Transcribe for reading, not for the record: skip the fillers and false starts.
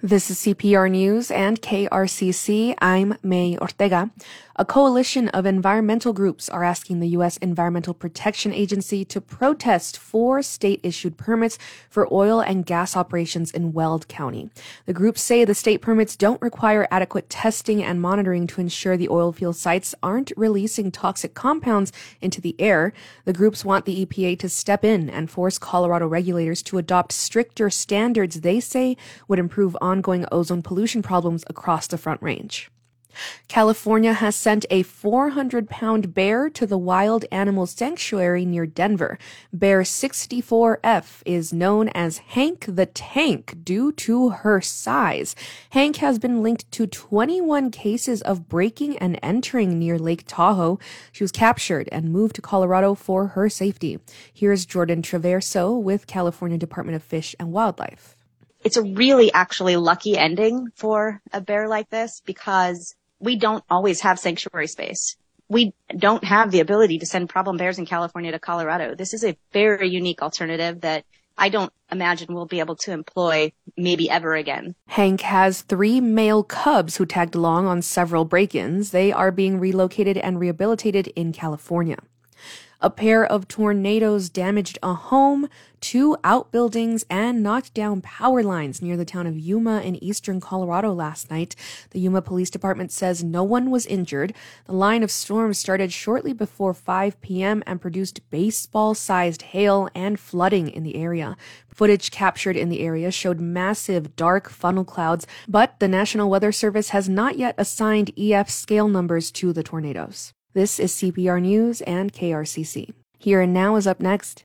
This is CPR News and KRCC. I'm May Ortega. A coalition of environmental groups are asking the U.S. Environmental Protection Agency to protest 4 state-issued permits for oil and gas operations in Weld County. The groups say the state permits don't require adequate testing and monitoring to ensure the oil field sites aren't releasing toxic compounds into the air. The groups want the EPA to step in and force Colorado regulators to adopt stricter standards they say would improve ongoing ozone pollution problems across the Front Range. California has sent a 400-pound bear to the Wild Animal Sanctuary near Denver. Bear 64F is known as Hank the Tank due to her size. Hank has been linked to 21 cases of breaking and entering near Lake Tahoe. She was captured and moved to Colorado for her safety. Here's Jordan Traverso with California Department of Fish and Wildlife. It's a really actually lucky ending for a bear like this because we don't always have sanctuary space. We don't have the ability to send problem bears in California to Colorado. This is a very unique alternative that I don't imagine we'll be able to employ maybe ever again. Hank has 3 male cubs who tagged along on several break-ins. They are being relocated and rehabilitated in California. A pair of tornadoes damaged a home, 2 outbuildings, and knocked down power lines near the town of Yuma in eastern Colorado last night. The Yuma Police Department says no one was injured. The line of storms started shortly before 5 p.m. and produced baseball-sized hail and flooding in the area. Footage captured in the area showed massive dark funnel clouds, but the National Weather Service has not yet assigned EF scale numbers to the tornadoes. This is CPR News and KRCC. Here and Now is up next.